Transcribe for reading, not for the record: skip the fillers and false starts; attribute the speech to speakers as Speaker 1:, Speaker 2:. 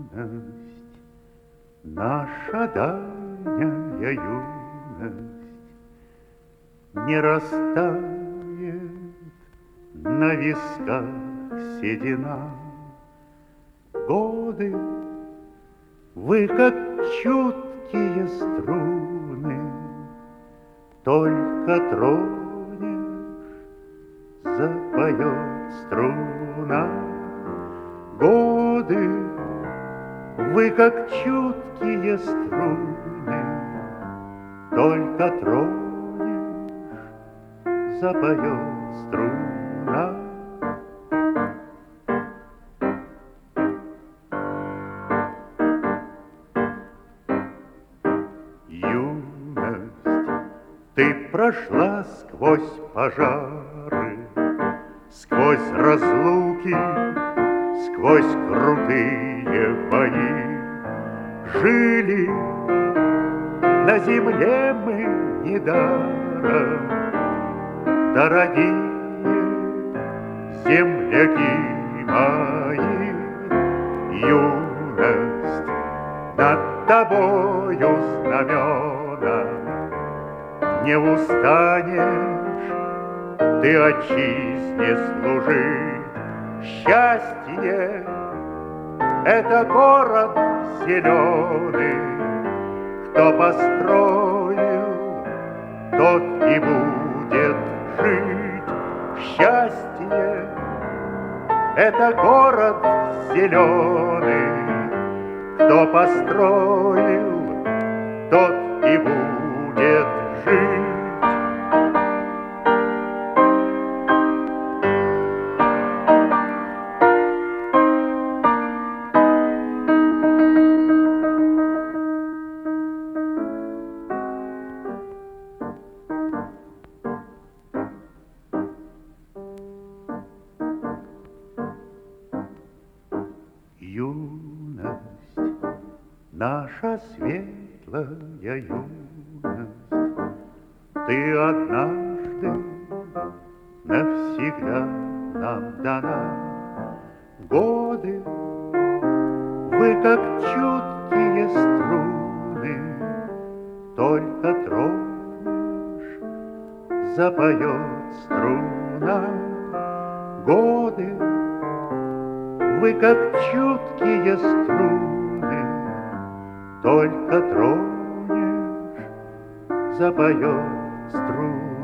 Speaker 1: наша дальняя юность не растает на висках седина. Годы, вы как чуткие струны, только тронешь, запоет струна. Годы, вы как чуткие струны, только тронешь, запоет струна. Юность, ты прошла сквозь пожары, сквозь разлуки, сквозь крутые бои. Жили на земле мы недаром, дорогие земляки мои. Юность, над тобою знамена, не устанешь ты отчизне служить. Счастье — это город зеленый, кто построил, тот и будет жить. Счастье — это город зеленый, кто построил, тот и будет жить. Юность, наша светлая юность, ты однажды навсегда нам дана. Годы, вы как чуткие струны, только тронешь, запоет струна. Годы, вы как чуткие струны, только тронешь, запоет струна.